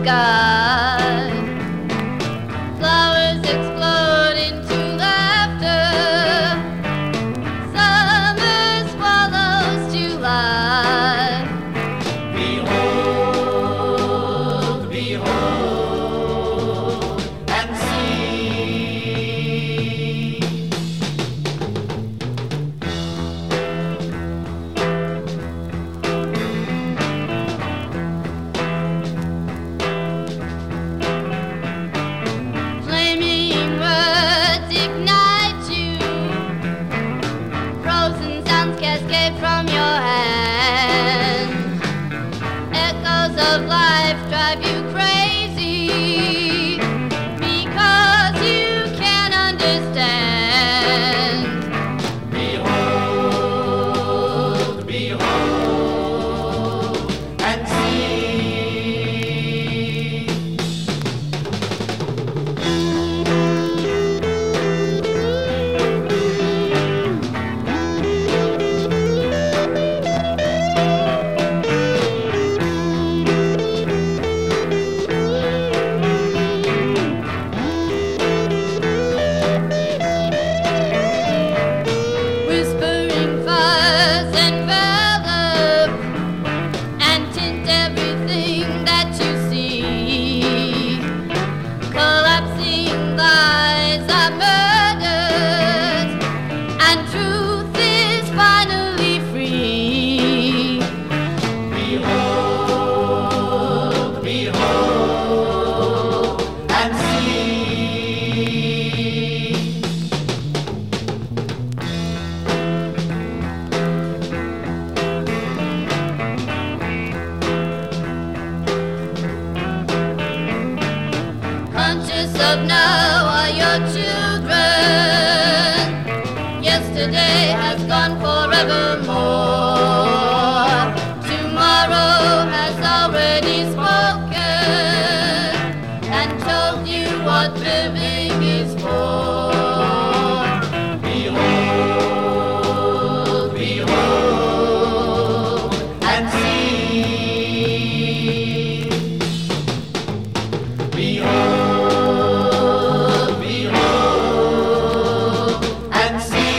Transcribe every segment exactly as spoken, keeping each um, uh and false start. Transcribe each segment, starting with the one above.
sky. Flowers explode into laughter. Summer swallows July. Behold, behold, and see. Flaming words ignite you. Frozen sounds cascade from your hand. Echoes of life drive you crazy because you can't understand. Behold, behold, and see. Whispering fires envelop and tint everything that you see. Collapsing lies are murdered, and truth is finally free. Behold, behold, and see. Conscious of now are your children. Yesterday has gone forevermore. Tomorrow has already spoken and told you what living is for. Behold, behold, and see. Behold, behold, and see.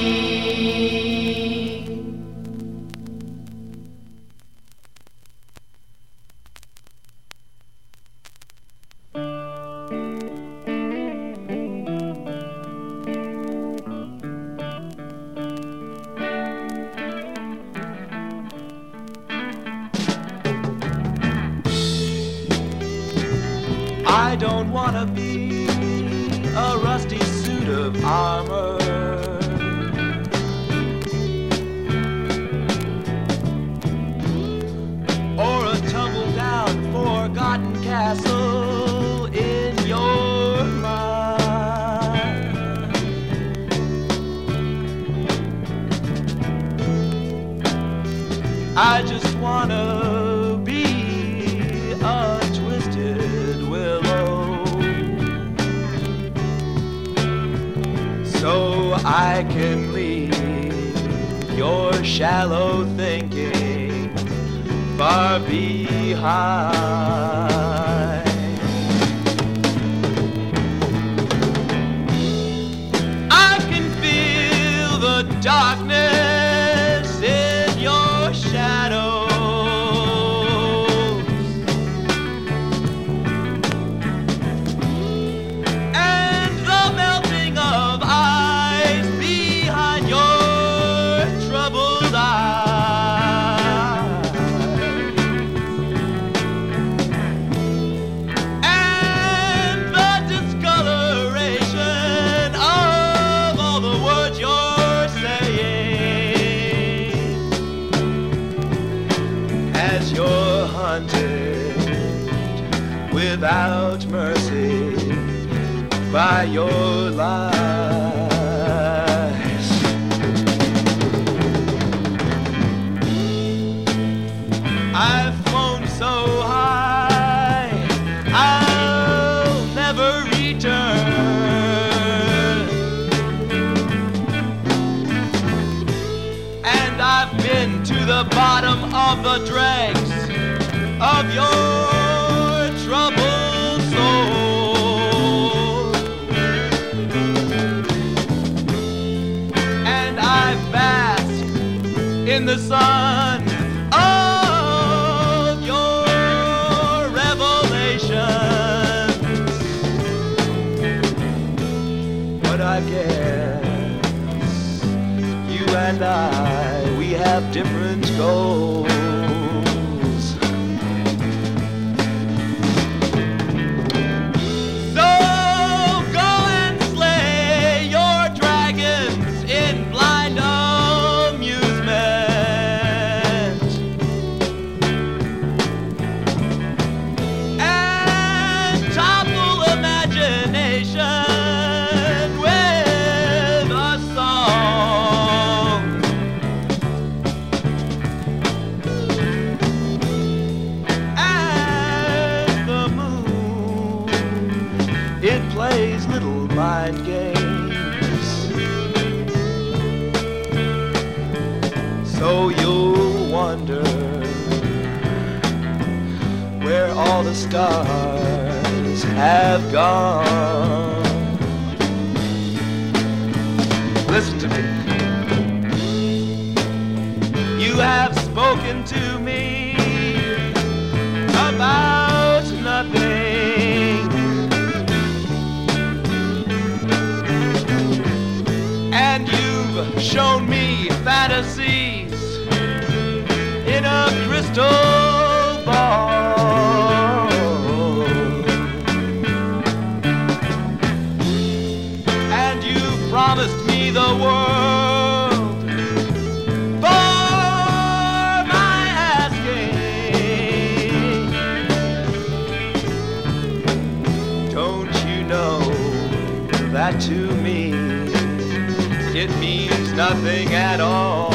I don't wanna be a rusty suit of armor. Or a tumble down forgotten castle in your mind. I just wanna be a twisted willow, so I can leave your shallow thinking far behind. I can feel the darkness in your shadows, and the melting of ice behind your troubled eyes, and the discoloration of all the words you're saying as you're hunted without mercy by your lies. I've flown so high, I'll never return, and I've been to the bottom of the dregs of your different goals. So go and slay your dragons in blind amusement, and topple imagination with a song. And the moon, it plays little mind games, so you'll wonder where all the stars have gone. Listen to me. You have spoken to me about nothing, and you've shown me fantasies in a crystal ball, and you promised me the world for my asking. Don't you know that to me it means nothing at all?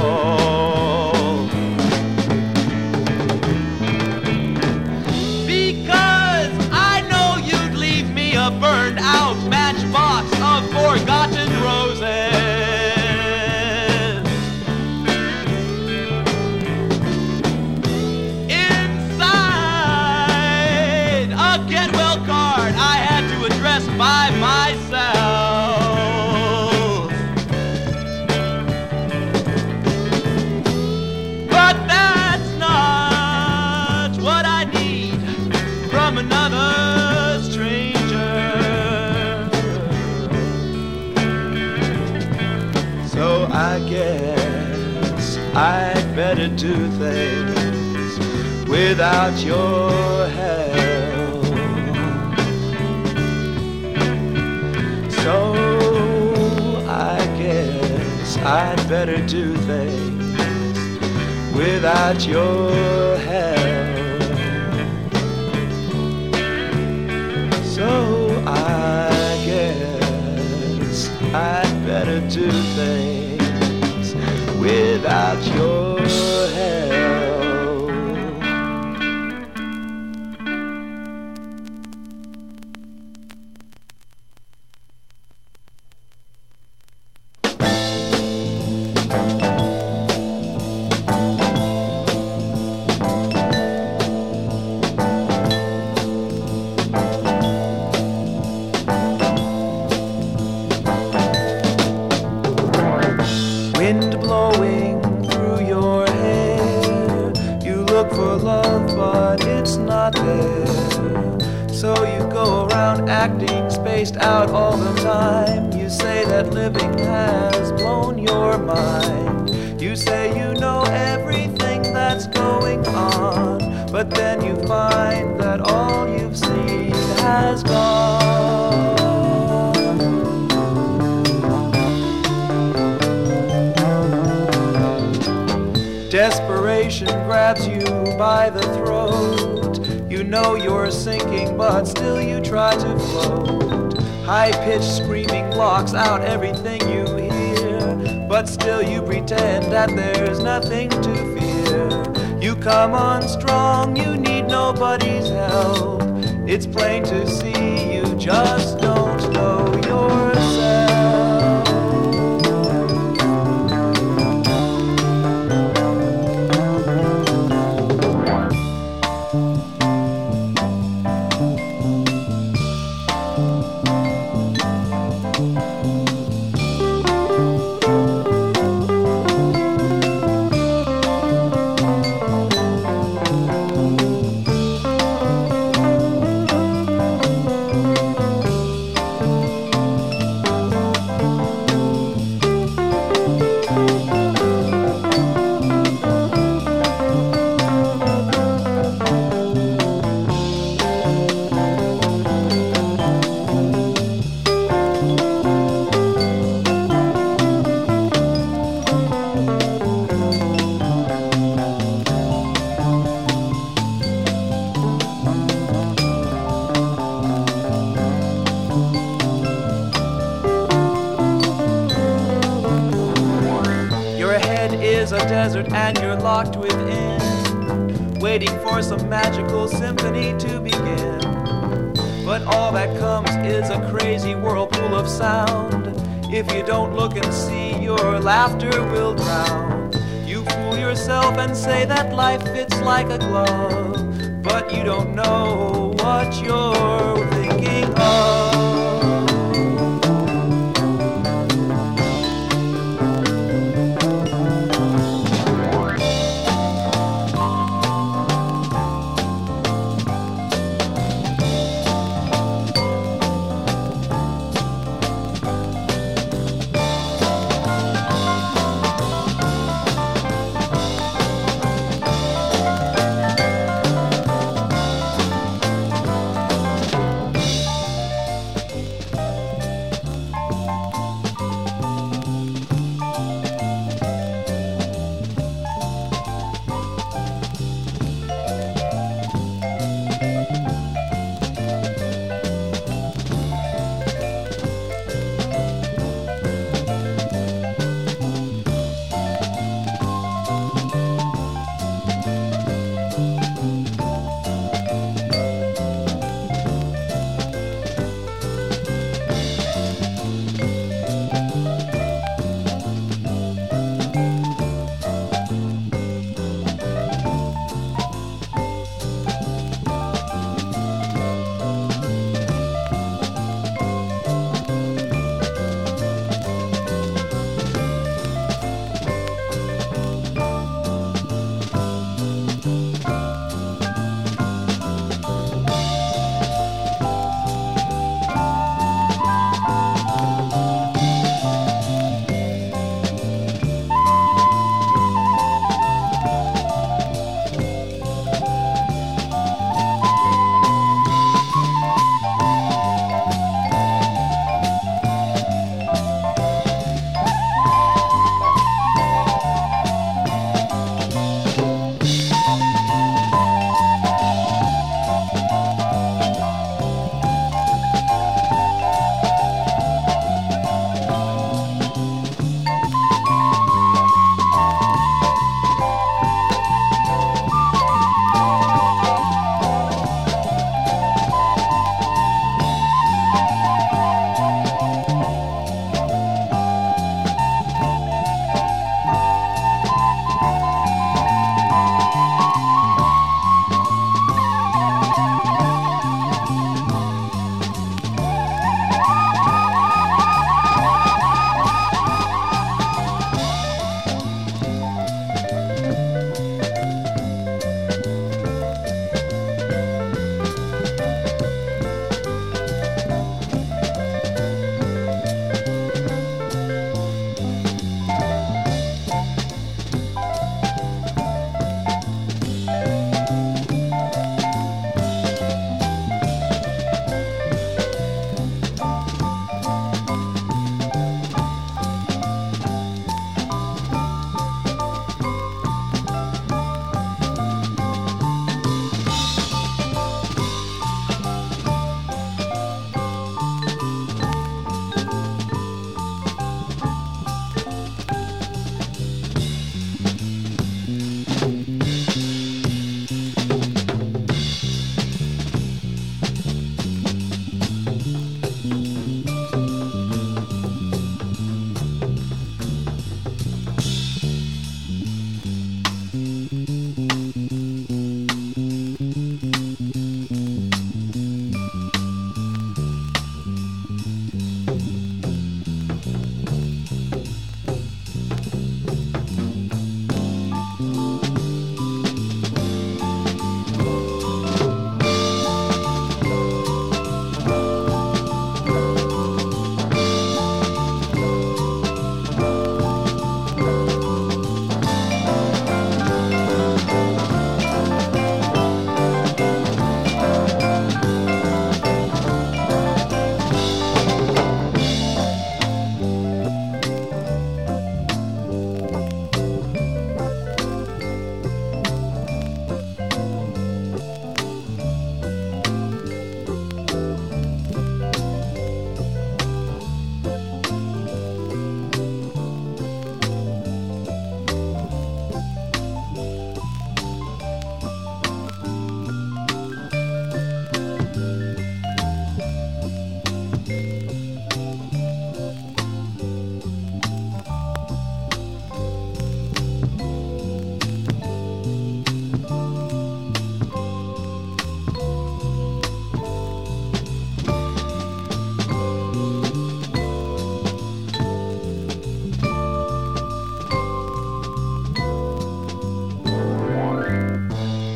Because I know you'd leave me a burned out matchbox of forgotten roses. Inside a get well card I had to address by myself. But that's not what I need from another stranger. So I guess I'd better do things without your help. So I guess I'd better do things without your help. So I guess I'd better do things without your help. Wind blowing through your hair, you look for love but it's not there. So you go around acting spaced out all the time. You say that living has blown your mind. You say you know everything that's going on, but then you find that all you've seen has gone. Desperation grabs you by the throat. You know you're sinking, but still you try to float. High-pitched screaming blocks out everything you hear, but still you pretend that there's nothing to fear. You come on strong, you need nobody's help. It's plain to see you just don't know yourself. and you're locked within, waiting for some magical symphony to begin. But all that comes is a crazy whirlpool of sound. If you don't look and see, your laughter will drown. You fool yourself and say that life fits like a glove, but you don't know what you're thinking of.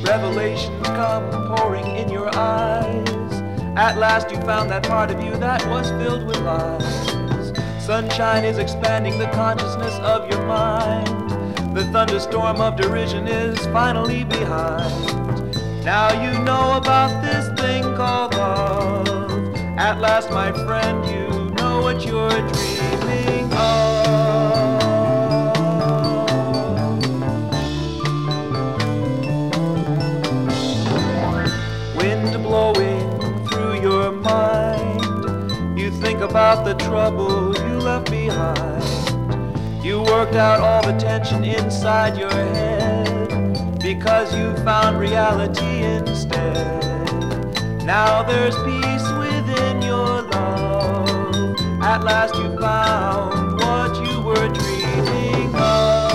Revelations come pouring in your eyes. At last you found that part of you that was filled with lies. Sunshine is expanding the consciousness of your mind. The thunderstorm of derision is finally behind. Now you know about this thing called love. At last, my friend, you know what you're dreaming of. Wind blowing through your mind, you think about the trouble you left behind. You worked out all the tension inside your head because you found reality instead. Now there's peace within your love. At last you found what you were dreaming of.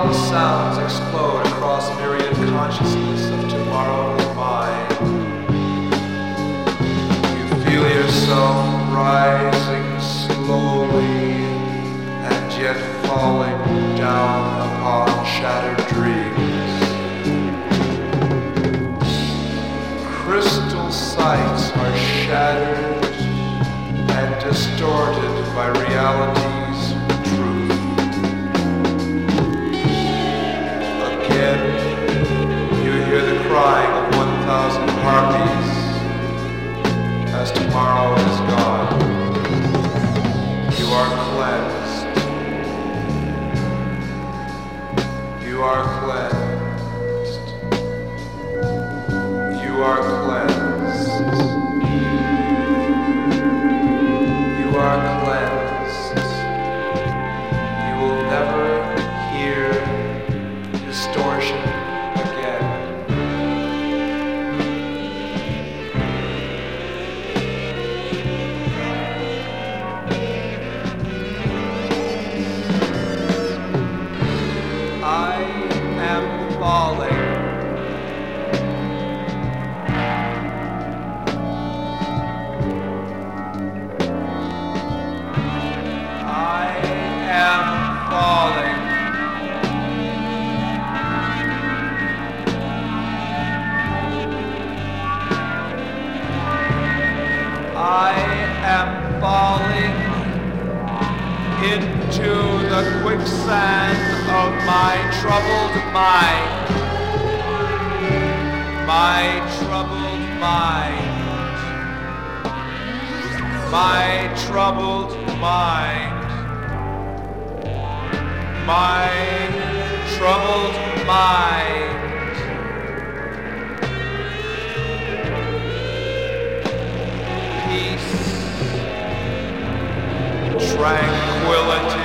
thousand sounds explode across myriad consciousness of tomorrow's mind. You feel yourself rising slowly and yet falling down upon shattered dreams. Crystal sights are shattered and distorted by reality's truth. Again, you hear the crying of one thousand harpies as tomorrow is gone. You are cleansed. You are cleansed. You are cleansed. You are cleansed. You will never hear distortion again. I am falling. I am falling into the quicksand of my troubled mind. My troubled mind. My troubled mind. My troubled mind. Peace, tranquility,